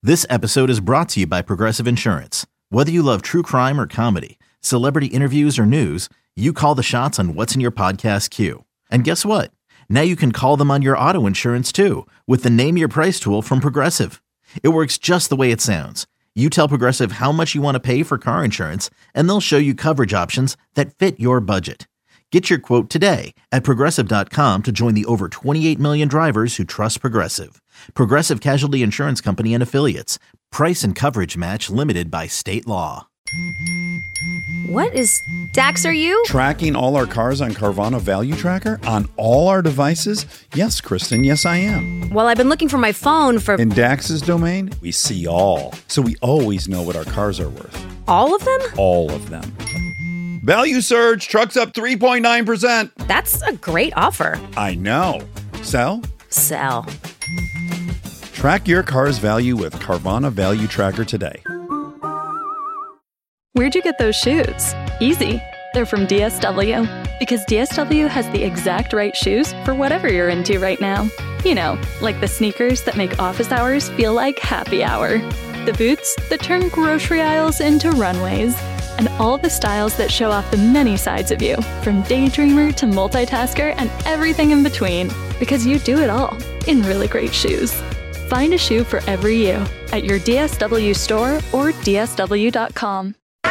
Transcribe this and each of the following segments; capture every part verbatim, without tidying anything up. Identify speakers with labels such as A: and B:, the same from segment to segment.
A: This episode is brought to you by Progressive Insurance. Whether you love true crime or comedy, celebrity interviews or news, you call the shots on what's in your podcast queue. And guess what? Now you can call them on your auto insurance too with the Name Your Price tool from Progressive. It works just the way it sounds. You tell Progressive how much you want to pay for car insurance, and they'll show you coverage options that fit your budget. Get your quote today at Progressive dot com to join the over twenty-eight million drivers who trust Progressive. Progressive Casualty Insurance Company and Affiliates. Price and coverage match limited by state law.
B: What is Dax, are you?
C: Tracking all our cars on Carvana Value Tracker on all our devices? Yes, Kristen, yes I am.
B: Well, I've been looking for my phone for...
C: In Dax's domain, we see all. So we always know what our cars are worth.
B: All of them?
C: All of them. Value surge, trucks up three point nine percent.
B: That's a great offer.
C: I know. Sell?
B: Sell.
C: Track your car's value with Carvana Value Tracker today.
D: Where'd you get those shoes? Easy. They're from D S W. Because D S W has the exact right shoes for whatever you're into right now. You know, like the sneakers that make office hours feel like happy hour. The boots that turn grocery aisles into runways. And all the styles that show off the many sides of you, from daydreamer to multitasker and everything in between. Because you do it all in really great shoes. Find a shoe for every you at your D S W store or D S W dot com.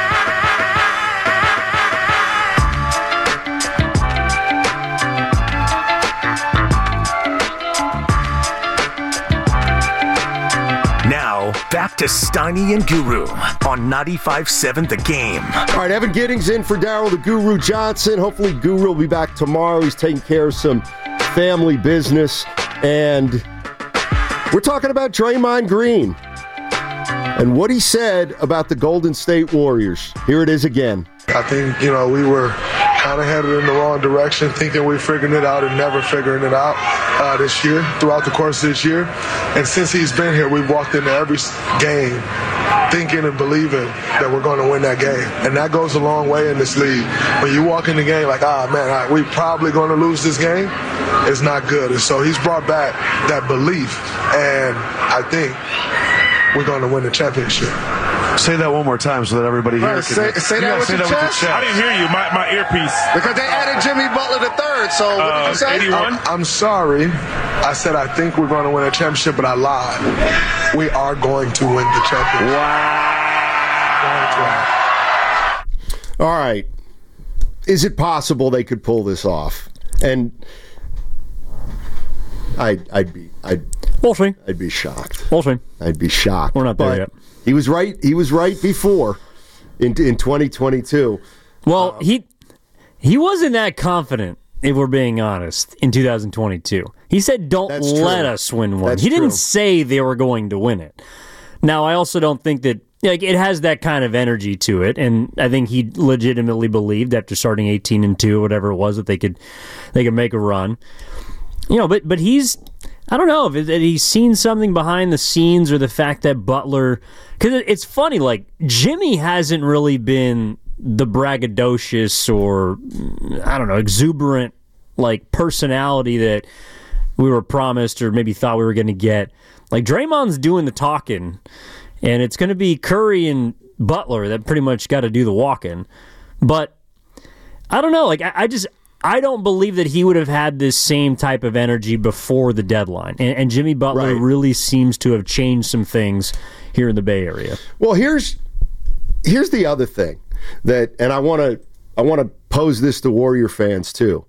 E: Now, back to Steiny and Guru on ninety-five point seven The Game.
F: All right, Evan Giddings in for Daryl the Guru Johnson. Hopefully Guru will be back tomorrow. He's taking care of some family business. And we're talking about Draymond Green and what he said about the Golden State Warriors. Here it is again.
G: I think, you know, we were kind of headed in the wrong direction, thinking we figured it out and never figuring it out uh, this year, throughout the course of this year. And since he's been here, we've walked into every game thinking and believing that we're going to win that game. And that goes a long way in this league. When you walk in the game like, ah, man, I, we're probably going to lose this game, it's not good. And so he's brought back that belief, and I think we're going to win the championship.
H: Say that one more time so that everybody here
G: right,
H: can
G: say, say that, with,
H: say
G: your
H: that with
G: your chest.
H: I didn't hear you. My, my earpiece.
G: Because they added Jimmy Butler the third. So what
H: uh,
G: did you say?
H: eighty-one?
G: I'm, I'm sorry. I said I think we're going to win a championship, but I lied. We are going to win the championship.
F: Wow. All right. Is it possible they could pull this off? And I'd, I'd be, I'd,
I: we'll see.
F: I'd be shocked.
I: We'll see.
F: I'd be shocked.
I: We're not there
F: but
I: yet.
F: He was right. He was right before in in twenty twenty-two.
I: Well,
F: um,
I: he he wasn't that confident, if we're being honest, in two thousand twenty-two. He said, "Don't let
F: true.
I: us win one."
F: That's
I: he didn't
F: true.
I: say they were going to win it. Now, I also don't think that like it has that kind of energy to it, and I think he legitimately believed after starting eighteen and two, whatever it was, that they could they could make a run. You know, but but he's. I don't know if he's seen something behind the scenes or the fact that Butler... Because it's funny, like, Jimmy hasn't really been the braggadocious or, I don't know, exuberant, like, personality that we were promised or maybe thought we were going to get. Like, Draymond's doing the talking, and it's going to be Curry and Butler that pretty much got to do the walking. But, I don't know, like, I, I just... I don't believe that he would have had this same type of energy before the deadline. And, and Jimmy Butler
F: right.
I: really seems to have changed some things here in the Bay Area.
F: Well, here's here's the other thing that, and I want to I want to pose this to Warrior fans too.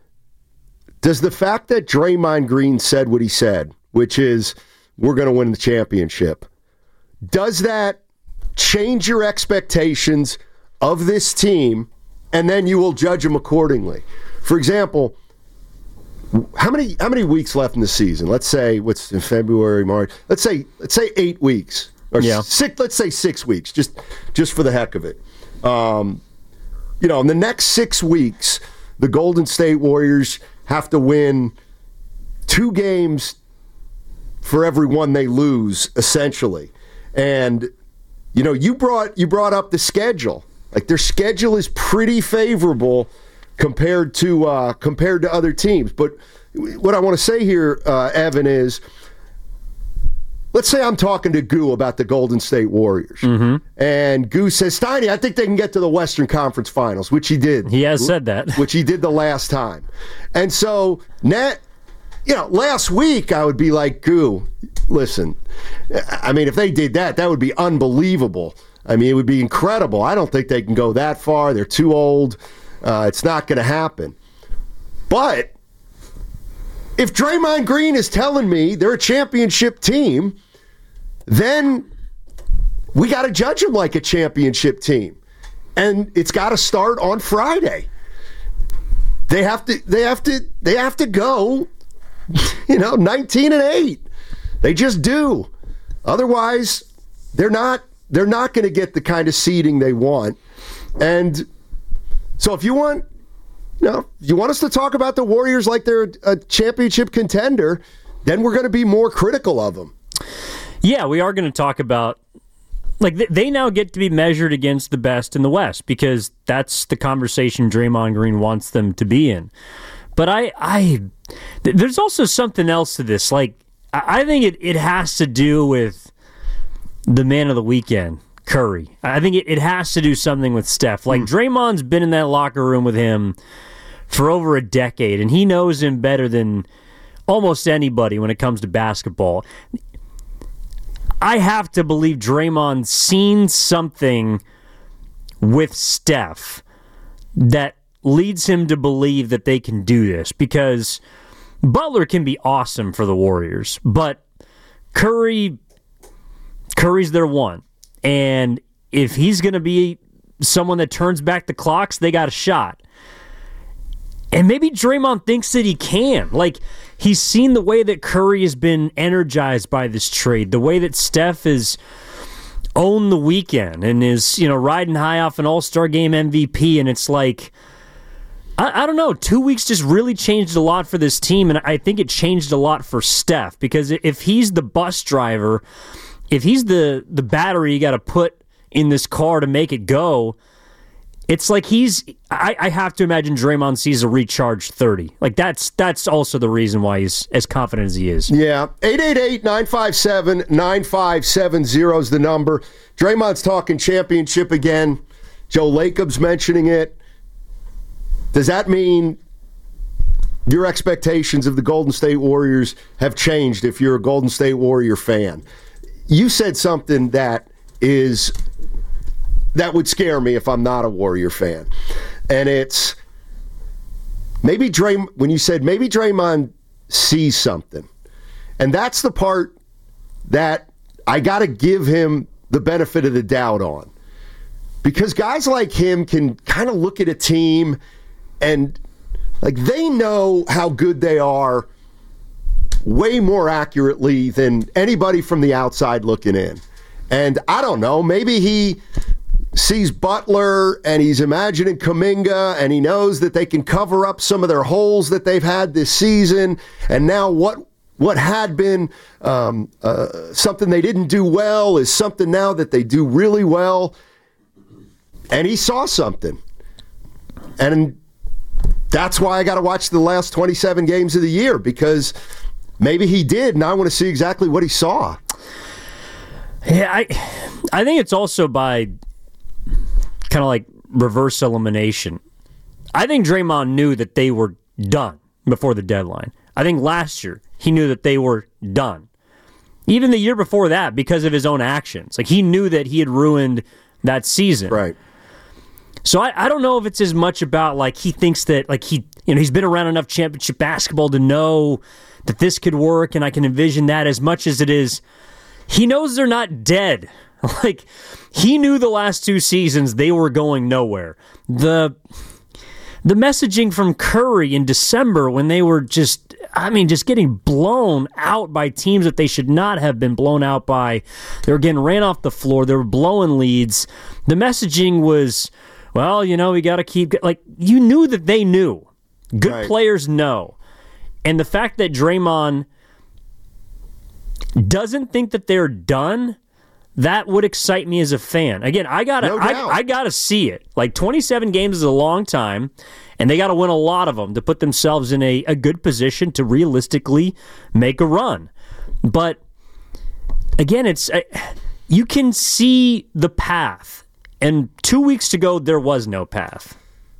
F: Does the fact that Draymond Green said what he said, which is we're going to win the championship, does that change your expectations of this team? And then you will judge them accordingly. For example, how many how many weeks left in the season? Let's say what's in February, March. Let's say let's say eight weeks or
I: yeah.
F: six. Let's say six weeks, just just for the heck of it. Um, you know, in the next six weeks, the Golden State Warriors have to win two games for every one they lose, essentially. And you know, you brought you brought up the schedule. Like their schedule is pretty favorable compared to uh, compared to other teams. But what I want to say here, uh, Evan, is let's say I'm talking to Goo about the Golden State Warriors, mm-hmm. and Goo says, Steiny, I think they can get to the Western Conference Finals, which he did.
I: He has said that.
F: Which he did the last time. And so, Nat, you know, last week I would be like, Goo, listen, I mean, if they did that, that would be unbelievable. I mean, it would be incredible. I don't think they can go that far. They're too old. Uh, it's not going to happen. But if Draymond Green is telling me they're a championship team, then we got to judge them like a championship team. And it's got to start on Friday. They have to they have to they have to go, you know, nineteen and eight. They just do. Otherwise, they're not they're not going to get the kind of seeding they want. And so if you want You know, you want us to talk about the Warriors like they're a championship contender, then we're going to be more critical of them.
I: Yeah, we are going to talk about, like, they now get to be measured against the best in the West because that's the conversation Draymond Green wants them to be in. But I, I there's also something else to this. Like, I think it, it has to do with the man of the weekend, Curry. I think it, it has to do something with Steph. Like, mm. Draymond's been in that locker room with him for over a decade, and he knows him better than almost anybody when it comes to basketball. I have to believe Draymond's seen something with Steph that leads him to believe that they can do this, because Butler can be awesome for the Warriors, but Curry, Curry's their one. And if he's going to be someone that turns back the clocks, they got a shot. And maybe Draymond thinks that he can. Like, he's seen the way that Curry has been energized by this trade, the way that Steph has owned the weekend and is, you know, riding high off an All-Star Game M V P. And it's like, I, I don't know, two weeks just really changed a lot for this team. And I think it changed a lot for Steph, because if he's the bus driver, if he's the, the battery you got to put in this car to make it go, it's like he's, I, I have to imagine Draymond sees a recharged thirty. Like, that's that's also the reason why he's as confident as he is.
F: Yeah. eight eight eight, nine five seven, nine five seven zero is the number. Draymond's talking championship again. Joe Lacob's mentioning it. Does that mean your expectations of the Golden State Warriors have changed if you're a Golden State Warrior fan? You said something that is... that would scare me if I'm not a Warrior fan. And it's maybe Dray, when you said maybe Draymond sees something. And that's the part that I got to give him the benefit of the doubt on. Because guys like him can kind of look at a team and, like, they know how good they are way more accurately than anybody from the outside looking in. And I don't know, maybe he sees Butler and he's imagining Kuminga and he knows that they can cover up some of their holes that they've had this season. And now what what had been um, uh, something they didn't do well is something now that they do really well. And he saw something. And that's why I got to watch the last twenty-seven games of the year, because maybe he did, and I want to see exactly what he saw.
I: Yeah, I, I think it's also by kind of like reverse elimination. I think Draymond knew that they were done before the deadline. I think last year he knew that they were done. Even the year before that, because of his own actions. Like, he knew that he had ruined that season.
F: Right.
I: So I, I don't know if it's as much about, like, he thinks that, like, he, you know, he's been around enough championship basketball to know that this could work, and I can envision that, as much as it is he knows they're not dead. Like, he knew the last two seasons they were going nowhere. The the messaging from Curry in December, when they were just, I mean, just getting blown out by teams that they should not have been blown out by. They were getting ran off the floor. They were blowing leads. The messaging was, well, you know, we got to keep, like, you knew that they knew. Good right. Players know. And the fact that Draymond doesn't think that they're done, that would excite me as a fan. Again, I gotta,
F: no
I: I, I gotta see it. Like, twenty-seven games is a long time, and they gotta win a lot of them to put themselves in a, a good position to realistically make a run. But again, it's uh, you can see the path. And two weeks ago, there was no path.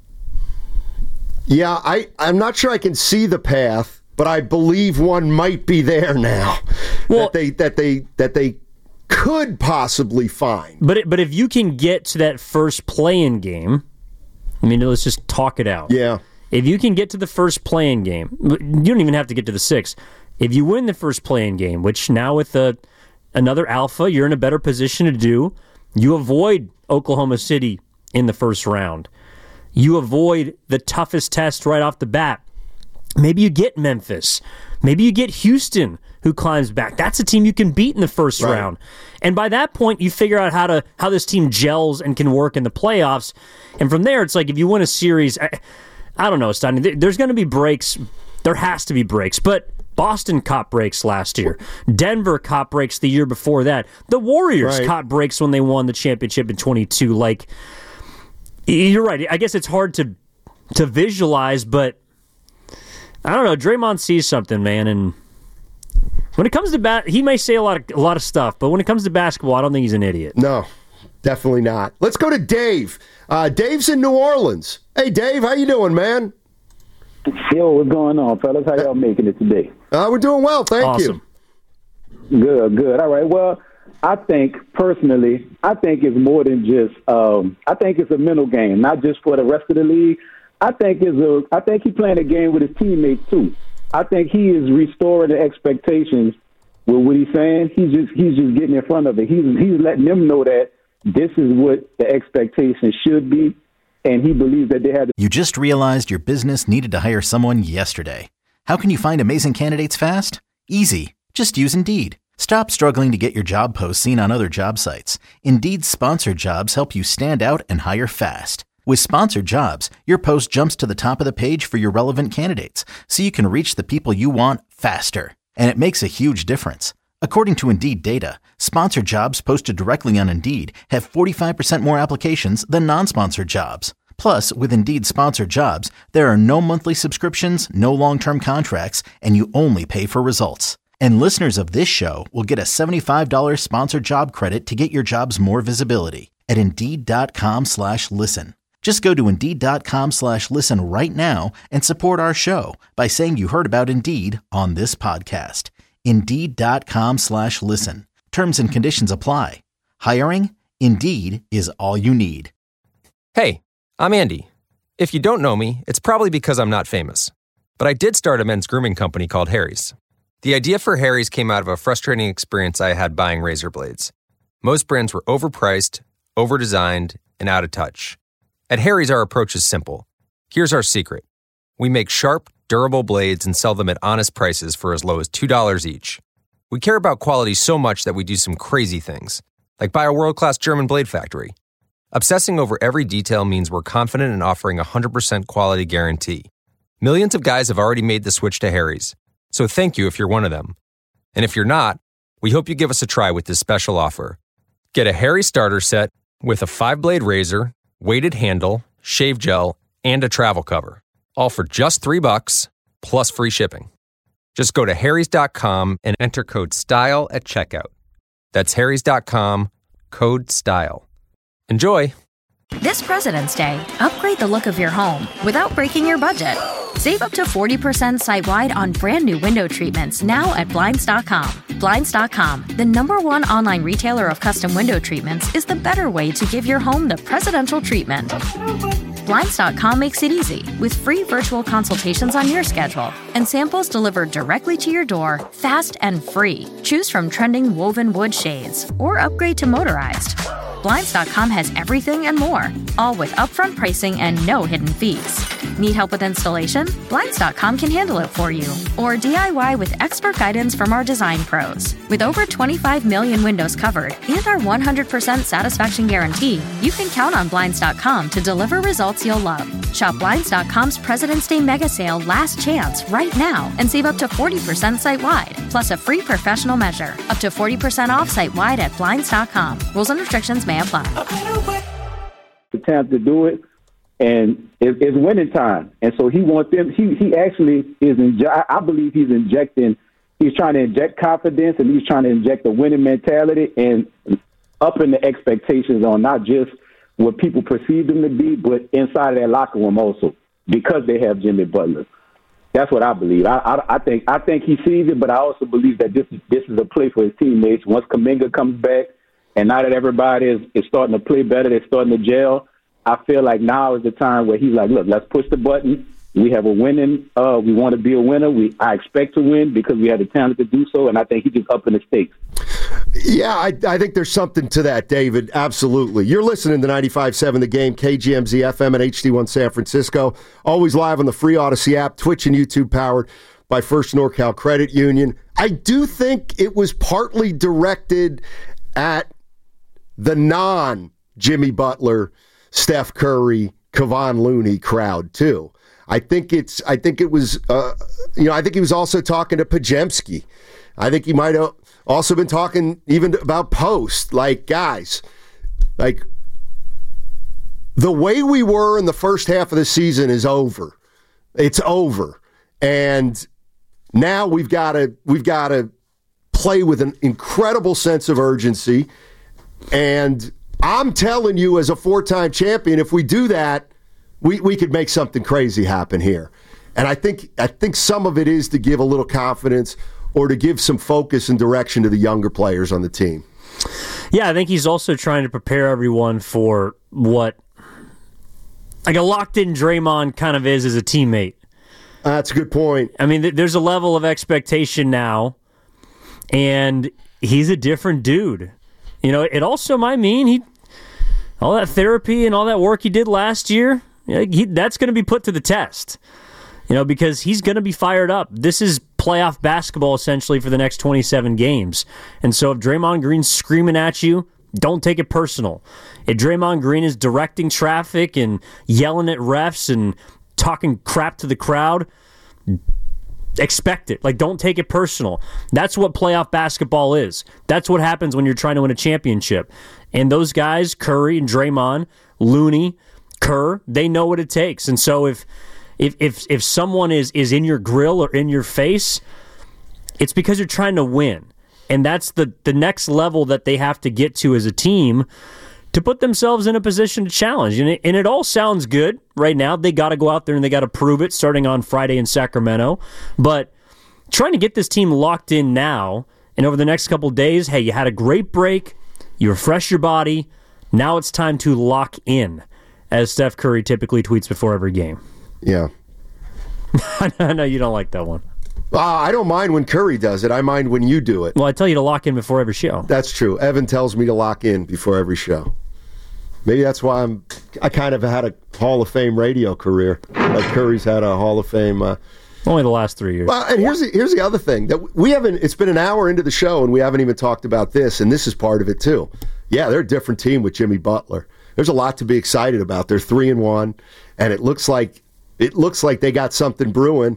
F: Yeah, I, I'm not sure I can see the path, but I believe one might be there now. Well, that they that they that they could possibly find.
I: But it, but if you can get to that first play-in game, I mean, let's just talk it out.
F: Yeah.
I: If you can get to the first play-in game, you don't even have to get to the sixth. If you win the first play-in game, which now with a, another alpha, you're in a better position to do, you avoid Oklahoma City in the first round. You avoid the toughest test right off the bat. Maybe you get Memphis. Maybe you get Houston, who climbs back. That's a team you can beat in the first right. round. And by that point, you figure out how to how this team gels and can work in the playoffs. And from there, it's like if you win a series, I, I don't know, Steiny, there's going to be breaks. There has to be breaks. But Boston caught breaks last year. Denver caught breaks the year before that. The Warriors right. caught breaks when they won the championship in twenty-two. Like, you're right. I guess it's hard to to visualize, but I don't know. Draymond sees something, man, and when it comes to bat, he may say a lot of a lot of stuff, but when it comes to basketball, I don't think he's an idiot.
F: No, definitely not. Let's go to Dave. Uh, Dave's in New Orleans. Hey, Dave, how you doing, man?
J: Yo, what's going on, fellas? How y'all making it today?
F: Uh, we're doing well, thank
I: awesome.
J: you. Good, good. All right. Well, I think personally, I think it's more than just. Um, I think it's a mental game, not just for the rest of the league. I think it's a. I think he's playing a game with his teammates too. I think he is restoring the expectations with what he's saying. He's just he's just getting in front of it. He's he's letting them know that this is what the expectation should be. And he believes that they have.
A: You just realized your business needed to hire someone yesterday. How can you find amazing candidates fast? Easy. Just use Indeed. Stop struggling to get your job posts seen on other job sites. Indeed's sponsored jobs help you stand out and hire fast. With sponsored jobs, your post jumps to the top of the page for your relevant candidates, so you can reach the people you want faster. And it makes a huge difference. According to Indeed data, sponsored jobs posted directly on Indeed have forty-five percent more applications than non-sponsored jobs. Plus, with Indeed sponsored jobs, there are no monthly subscriptions, no long-term contracts, and you only pay for results. And listeners of this show will get a seventy-five dollars sponsored job credit to get your jobs more visibility at Indeed.com slash listen. Just go to Indeed.com slash listen right now and support our show by saying you heard about Indeed on this podcast. Indeed.com slash listen. Terms and conditions apply. Hiring? Indeed is all you need.
K: Hey, I'm Andy. If you don't know me, it's probably because I'm not famous. But I did start a men's grooming company called Harry's. The idea for Harry's came out of a frustrating experience I had buying razor blades. Most brands were overpriced, overdesigned, and out of touch. At Harry's, our approach is simple. Here's our secret. We make sharp, durable blades and sell them at honest prices for as low as two dollars each. We care about quality so much that we do some crazy things, like buy a world-class German blade factory. Obsessing over every detail means we're confident in offering a one hundred percent quality guarantee. Millions of guys have already made the switch to Harry's, so thank you if you're one of them. And if you're not, we hope you give us a try with this special offer. Get a Harry's starter set with a five-blade razor, weighted handle, shave gel, and a travel cover. All for just three bucks, plus free shipping. Just go to harrys dot com and enter code STYLE at checkout. That's harrys dot com, code STYLE. Enjoy!
B: This President's Day, upgrade the look of your home without breaking your budget. Save up to forty percent site-wide on brand new window treatments now at Blinds dot com. Blinds dot com, the number one online retailer of custom window treatments, is the better way to give your home the presidential treatment. Blinds dot com makes it easy with free virtual consultations on your schedule and samples delivered directly to your door, fast and free. Choose from trending woven wood shades or upgrade to motorized. Blinds dot com has everything and more, all with upfront pricing and no hidden fees. Need help with installation? Blinds dot com can handle it for you. Or D I Y with expert guidance from our design pros. With over twenty-five million windows covered and our one hundred percent satisfaction guarantee, you can count on Blinds dot com to deliver results you'll love. Shop Blinds dot com's President's Day Mega Sale Last Chance right now and save up to forty percent site-wide, plus a free professional measure. Up to forty percent off site-wide at Blinds dot com. Rules and restrictions may apply.
J: The time to do it, and it, it's winning time, and so he wants them. He he actually is. Inje- I believe he's injecting he's trying to inject confidence and he's trying to inject a winning mentality and upping the expectations on not just what people perceive them to be, but inside of that locker room also, because they have Jimmy Butler. That's what I believe. I, I, I think I think he sees it, but I also believe that this is this is a play for his teammates. Once Kuminga comes back, and now that everybody is, is starting to play better, they're starting to gel, I feel like now is the time where he's like, look, let's push the button. We have a winning. Uh, we want to be a winner. We I expect to win because we have the talent to do so, and I think he just upping the stakes.
F: Yeah, I, I think there's something to that, David. Absolutely. You're listening to ninety-five point seven The Game, K G M Z F M and H D one San Francisco. Always live on the free Odyssey app, Twitch and YouTube, powered by First NorCal Credit Union. I do think it was partly directed at the non-Jimmy Butler, Steph Curry, Kevon Looney crowd, too. I think it's. I think it was. Uh, you know. I think he was also talking to Podziemski. I think he might have also been talking even about Post. Like, guys, like the way we were in the first half of the season is over. It's over, and now we've got to we've got to play with an incredible sense of urgency. And I'm telling you, as a four-time champion, if we do that, we, we could make something crazy happen here. And I think I think some of it is to give a little confidence or to give some focus and direction to the younger players on the team.
I: Yeah, I think he's also trying to prepare everyone for what like a locked-in Draymond kind of is as a teammate.
F: Uh, that's a good point.
I: I mean, th- there's a level of expectation now, and he's a different dude. You know, it also might mean he all that therapy and all that work he did last year, he, that's going to be put to the test. You know, because he's going to be fired up. This is playoff basketball, essentially, for the next twenty-seven games. And so if Draymond Green's screaming at you, don't take it personal. If Draymond Green is directing traffic and yelling at refs and talking crap to the crowd, expect it. Like, don't take it personal. That's what playoff basketball is. That's what happens when you're trying to win a championship. And those guys, Curry and Draymond, Looney, Kerr, they know what it takes. And so if if if if someone is is in your grill or in your face, it's because you're trying to win. And that's the, the next level that they have to get to as a team to put themselves in a position to challenge. And it, and it all sounds good right now. They got to go out there and they got to prove it starting on Friday in Sacramento. But trying to get this team locked in now and over the next couple of days, hey, you had a great break. You refresh your body. Now it's time to lock in, as Steph Curry typically tweets before every game.
F: Yeah.
I: I know you don't like that one.
F: Uh, I don't mind when Curry does it. I mind when you do it.
I: Well, I tell you to lock in before every show.
F: That's true. Evan tells me to lock in before every show. Maybe that's why I'm. I kind of had a Hall of Fame radio career, like Curry's had a Hall of Fame. Uh,
I: Only the last three years.
F: Well, and here's the, here's the other thing that we haven't. It's been an hour into the show, and we haven't even talked about this, and this is part of it too. Yeah, they're a different team with Jimmy Butler. There's a lot to be excited about. They're three and one, and it looks like it looks like they got something brewing.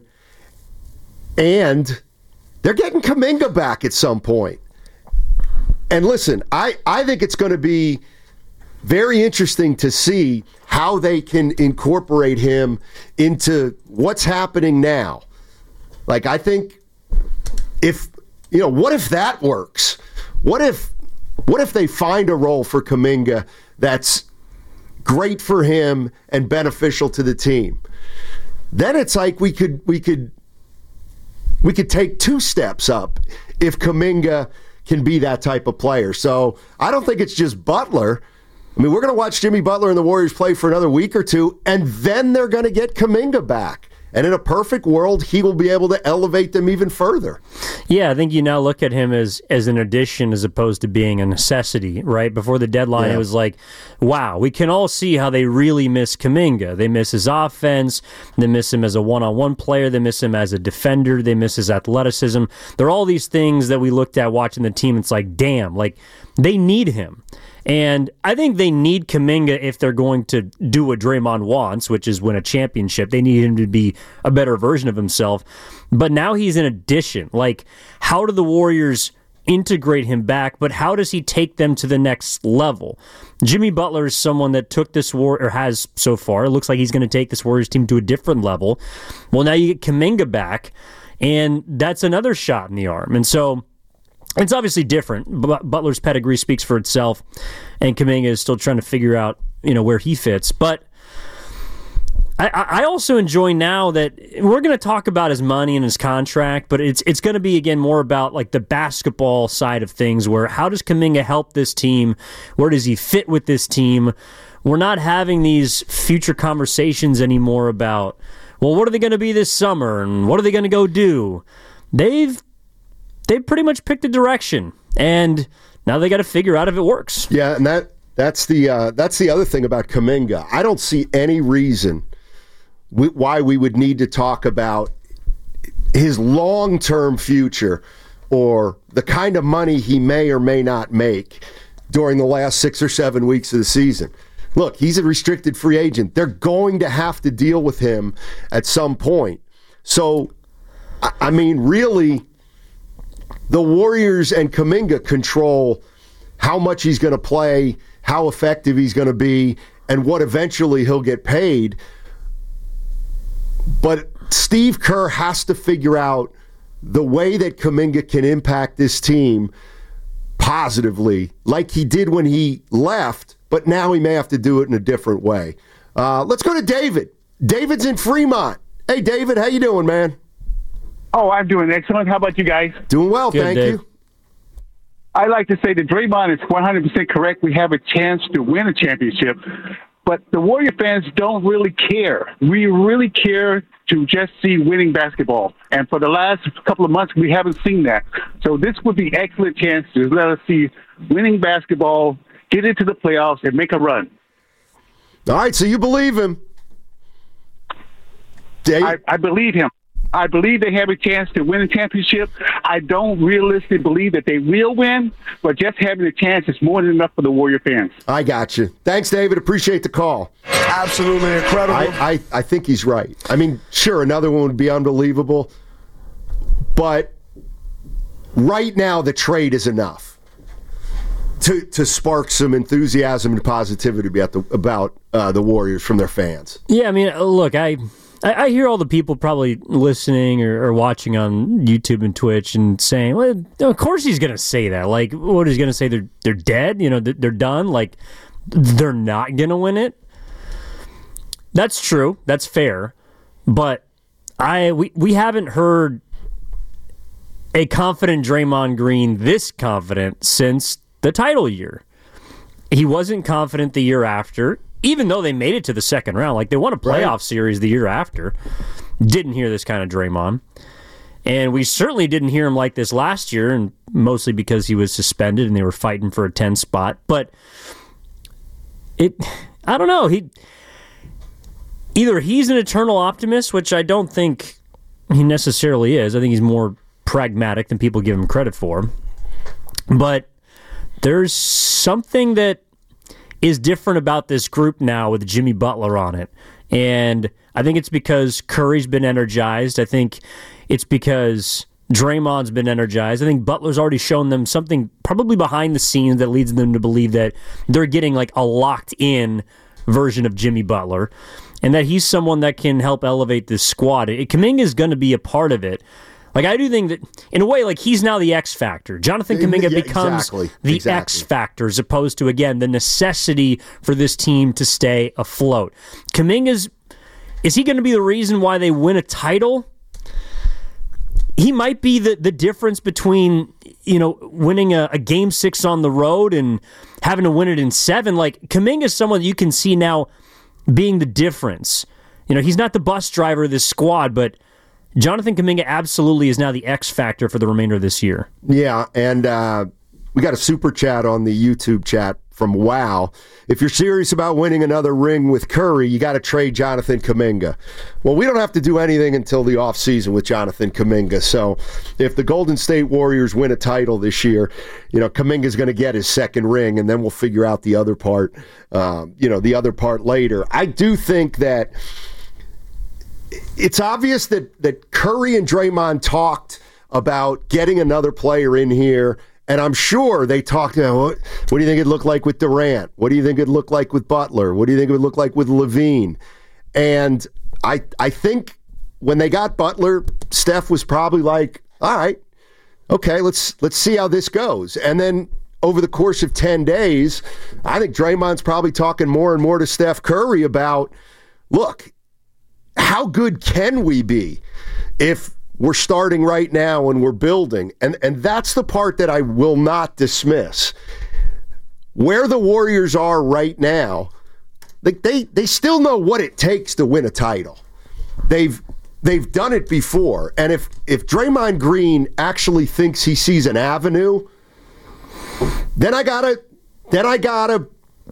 F: And they're getting Kuminga back at some point. And listen, I, I think it's going to be very interesting to see how they can incorporate him into what's happening now. Like, I think if, you know, what if that works? What if, what if they find a role for Kuminga that's great for him and beneficial to the team? Then it's like we could, we could, We could take two steps up if Kuminga can be that type of player. So I don't think it's just Butler. I mean, we're going to watch Jimmy Butler and the Warriors play for another week or two, and then they're going to get Kuminga back. And in a perfect world, he will be able to elevate them even further.
I: Yeah, I think you now look at him as as an addition as opposed to being a necessity, right? Before the deadline, yeah. It was like, wow, we can all see how they really miss Kuminga. They miss his offense. They miss him as a one-on-one player. They miss him as a defender. They miss his athleticism. There are all these things that we looked at watching the team. It's like, damn, like they need him. And I think they need Kuminga if they're going to do what Draymond wants, which is win a championship. They need him to be a better version of himself. But now he's an addition. Like, how do the Warriors integrate him back, but how does he take them to the next level? Jimmy Butler is someone that took this war, or has so far. It looks like he's going to take this Warriors team to a different level. Well, now you get Kuminga back, And that's another shot in the arm. And so it's obviously different. Butler's pedigree speaks for itself, and Kuminga is still trying to figure out, you know, where he fits. But I, I also enjoy now that we're going to talk about his money and his contract, but it's it's going to be, again, more about like the basketball side of things, where how does Kuminga help this team? Where does he fit with this team? We're not having these future conversations anymore about, well, what are they going to be this summer and what are they going to go do? They've they've pretty much picked a direction, and now they got to figure out if it works.
F: Yeah, and that that's the uh, that's the other thing about Kuminga. I don't see any reason we, why we would need to talk about his long-term future or the kind of money he may or may not make during the last six or seven weeks of the season. Look, he's a restricted free agent. They're going to have to deal with him at some point. So, I mean, really, the Warriors and Kuminga control how much he's going to play, how effective he's going to be, and what eventually he'll get paid. But Steve Kerr has to figure out the way that Kuminga can impact this team positively, like he did when he left, but now he may have to do it in a different way. Uh, let's go to David. David's in Fremont. Hey, David, how you doing, man?
L: Oh, I'm doing excellent. How about you guys?
F: Doing well,
I: Good,
F: thank
I: Dave.
F: you.
L: I like to say that Draymond is one hundred percent correct. We have a chance to win a championship, but the Warrior fans don't really care. We really care to just see winning basketball. And for the last couple of months, we haven't seen that. So this would be an excellent chance to let us see winning basketball, get into the playoffs, and make a run.
F: All right, so you believe him. Dave?
L: I, I believe him. I believe they have a chance to win a championship. I don't realistically believe that they will win, but just having a chance is more than enough for the Warrior fans.
F: I got you. Thanks, David. Appreciate the call.
G: Absolutely incredible.
F: I, I, I think he's right. I mean, sure, another one would be unbelievable, but right now the trade is enough to to spark some enthusiasm and positivity about the, about uh, the Warriors from their fans.
I: Yeah, I mean, look, I... I hear all the people probably listening or, or watching on YouTube and Twitch and saying, well, of course he's going to say that. Like, what is he going to say? They're they're dead? You know, they're, they're done? Like, they're not going to win it? That's true. That's fair. But I we, we haven't heard a confident Draymond Green this confident since the title year. He wasn't confident the year after, even though they made it to the second round. Like, they won a playoff right. series the year after. Didn't hear this kind of Draymond. And we certainly didn't hear him like this last year, and mostly because he was suspended and they were fighting for a ten spot. But it, I don't know. He either he's an eternal optimist, which I don't think he necessarily is. I think he's more pragmatic than people give him credit for. But there's something that is different about this group now with Jimmy Butler on it. And I think it's because Curry's been energized. I think it's because Draymond's been energized. I think Butler's already shown them something probably behind the scenes that leads them to believe that they're getting like a locked-in version of Jimmy Butler and that he's someone that can help elevate this squad. Kuminga is going to be a part of it. Like, I do think that, in a way, like, he's now the X factor. Jonathan Kuminga yeah, becomes
F: exactly,
I: the
F: exactly.
I: X factor as opposed to, again, the necessity for this team to stay afloat. Kuminga's, is he going to be the reason why they win a title? He might be the, the difference between, you know, winning a, a game six on the road and having to win it in seven. Like, Kuminga is someone that you can see now being the difference. You know, he's not the bus driver of this squad, but Jonathan Kuminga absolutely is now the X factor for the remainder of this year.
F: Yeah, and uh, we got a super chat on the YouTube chat from Wow. If you're serious about winning another ring with Curry, you got to trade Jonathan Kuminga. Well, we don't have to do anything until the offseason with Jonathan Kuminga. So if the Golden State Warriors win a title this year, you know, Kuminga's going to get his second ring, and then we'll figure out the other part, um, you know, the other part later. I do think that it's obvious that, that Curry and Draymond talked about getting another player in here, and I'm sure they talked about what, what do you think it'd look like with Durant? What do you think it'd look like with Butler? What do you think it would look like with Levine? And I I think when they got Butler, Steph was probably like, all right, okay, let's let's see how this goes. And then over the course of ten days, I think Draymond's probably talking more and more to Steph Curry about, look, how good can we be if we're starting right now and we're building? And and that's the part that I will not dismiss. Where the Warriors are right now, like they, they still know what it takes to win a title. They've they've done it before. And if if Draymond Green actually thinks he sees an avenue, then I gotta then I gotta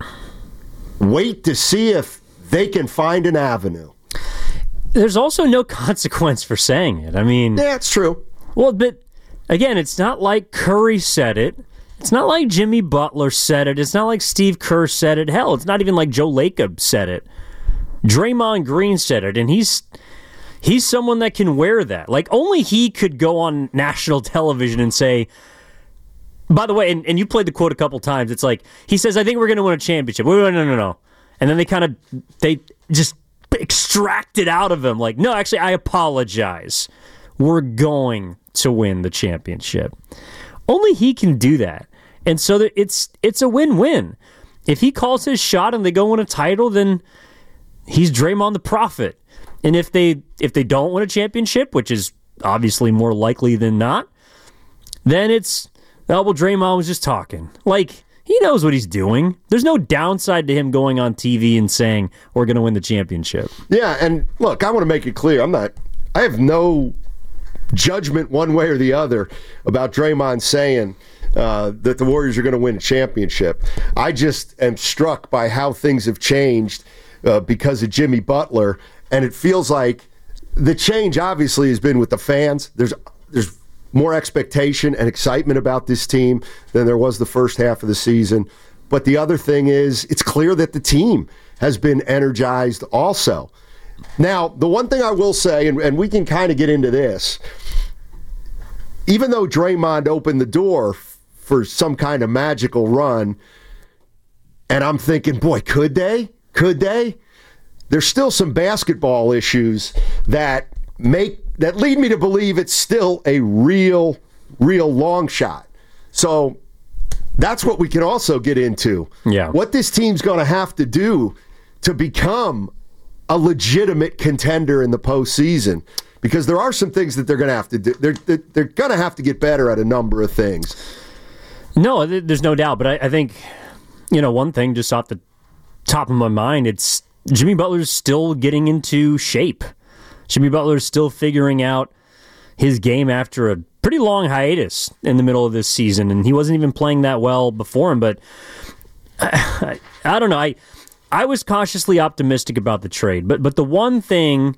F: wait to see if they can find an avenue.
I: There's also no consequence for saying it. I mean,
F: yeah, it's true.
I: Well, but again, it's not like Curry said it. It's not like Jimmy Butler said it. It's not like Steve Kerr said it. Hell, it's not even like Joe Lacob said it. Draymond Green said it, and he's he's someone that can wear that. Like, only he could go on national television and say, by the way, and, and you played the quote a couple times, it's like, he says, I think we're going to win a championship. Wait, wait, no, no, no. And then they kind of, they just extract it out of him. Like, no, actually, I apologize. We're going to win the championship. Only he can do that. And so that it's it's a win-win. If he calls his shot and they go win a title, then he's Draymond the Prophet. And if they if they don't win a championship, which is obviously more likely than not, then it's, oh, well, Draymond was just talking. Like, he knows what he's doing. There's no downside to him going on T V and saying, we're going to win the championship.
F: Yeah, and look, I want to make it clear, I'm not, I have no judgment one way or the other about Draymond saying uh, that the Warriors are going to win a championship. I just am struck by how things have changed uh, because of Jimmy Butler, and it feels like the change obviously has been with the fans. There's there's more expectation and excitement about this team than there was the first half of the season. But the other thing is, it's clear that the team has been energized also. Now, the one thing I will say, and, and we can kind of get into this, even though Draymond opened the door f- for some kind of magical run, and I'm thinking, boy, could they? Could they? There's still some basketball issues that make that lead me to believe it's still a real, real long shot. So that's what we can also get into.
I: Yeah.
F: What this team's going to have to do to become a legitimate contender in the postseason, because there are some things that they're going to have to do. They're they're, they're going to have to get better at a number of things.
I: No, there's no doubt. But I, I think, you know, one thing just off the top of my mind, it's Jimmy Butler's still getting into shape. Jimmy Butler's still figuring out his game after a pretty long hiatus in the middle of this season, and he wasn't even playing that well before him. But I, I, I don't know. I I was cautiously optimistic about the trade. But but the one thing,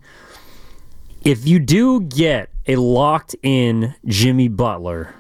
I: if you do get a locked-in Jimmy Butler,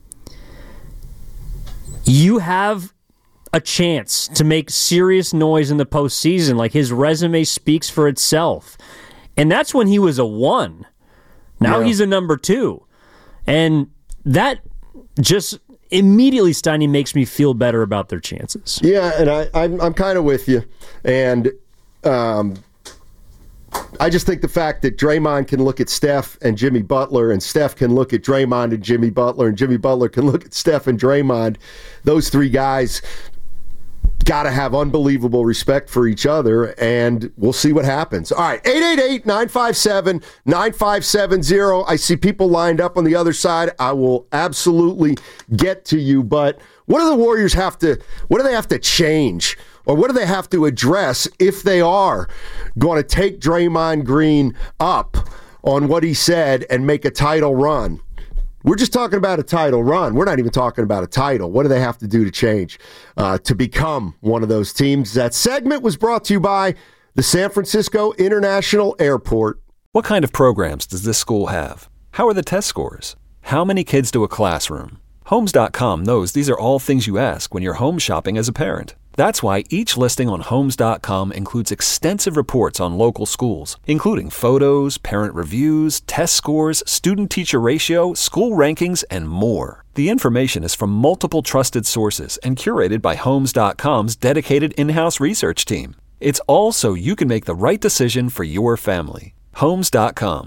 I: you have a chance to make serious noise in the postseason. Like, his resume speaks for itself. And that's when he was a one. Now yeah. he's a number two. And that just immediately, Steiny, makes me feel better about their chances.
F: Yeah, and I, I'm, I'm kind of with you. And um, I just think the fact that Draymond can look at Steph and Jimmy Butler, and Steph can look at Draymond and Jimmy Butler, and Jimmy Butler can look at Steph and Draymond, those three guys got to have unbelievable respect for each other, and we'll see what happens. All right, eight eight eight, nine five seven, nine five seven zero. I see people lined up on the other side. I will absolutely get to you, but what do the Warriors have to, what do they have to change, or what do they have to address if they are going to take Draymond Green up on what he said and make a title run? We're just talking about a title run. We're not even talking about a title. What do they have to do to change uh, to become one of those teams? That segment was brought to you by the San Francisco International Airport.
M: What kind of programs does this school have? How are the test scores? How many kids do a classroom? Homes dot com knows these are all things you ask when you're home shopping as a parent. That's why each listing on Homes dot com includes extensive reports on local schools, including photos, parent reviews, test scores, student-teacher ratio, school rankings, and more. The information is from multiple trusted sources and curated by Homes dot com's dedicated in-house research team. It's all so you can make the right decision for your family. Homes dot com.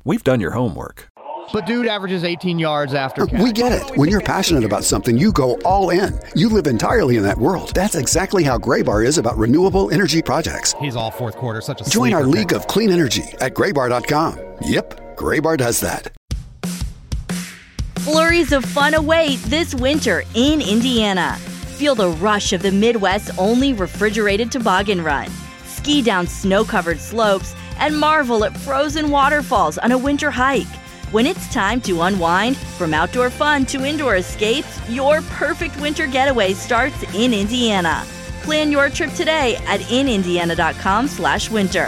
M: We've done your homework.
N: But dude averages eighteen yards after catch.
O: We get it. When you're passionate about something, you go all in. You live entirely in that world. That's exactly how Graybar is about renewable energy projects.
N: He's all fourth quarter, such a
O: Join our
N: sleeper
O: league
N: pick.
O: of clean energy at graybar dot com. Yep, Graybar does that.
P: Flurries of fun await this winter in Indiana. Feel the rush of the Midwest's only refrigerated toboggan run. Ski down snow-covered slopes and marvel at frozen waterfalls on a winter hike. When it's time to unwind, from outdoor fun to indoor escapes, your perfect winter getaway starts in Indiana. Plan your trip today at in indiana dot com slash winter.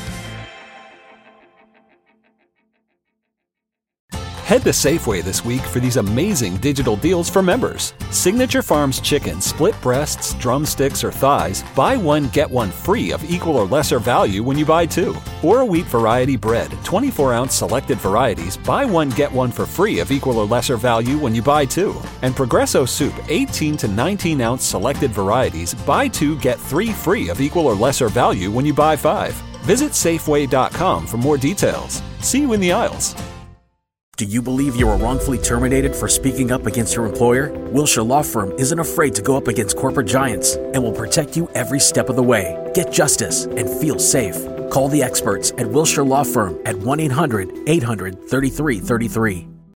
M: Head to Safeway this week for these amazing digital deals for members. Signature Farms chicken, split breasts, drumsticks, or thighs, buy one, get one free of equal or lesser value when you buy two. Or wheat variety bread, twenty-four ounce selected varieties, buy one, get one for free of equal or lesser value when you buy two. And Progresso soup, eighteen to nineteen ounce selected varieties, buy two, get three free of equal or lesser value when you buy five. Visit Safeway dot com for more details. See you in the aisles.
Q: Do you believe you were wrongfully terminated for speaking up against your employer? Wilshire Law Firm isn't afraid to go up against corporate giants and will protect you every step of the way. Get justice and feel safe. Call the experts at Wilshire Law Firm at one eight hundred eight hundred thirty-three thirty-three.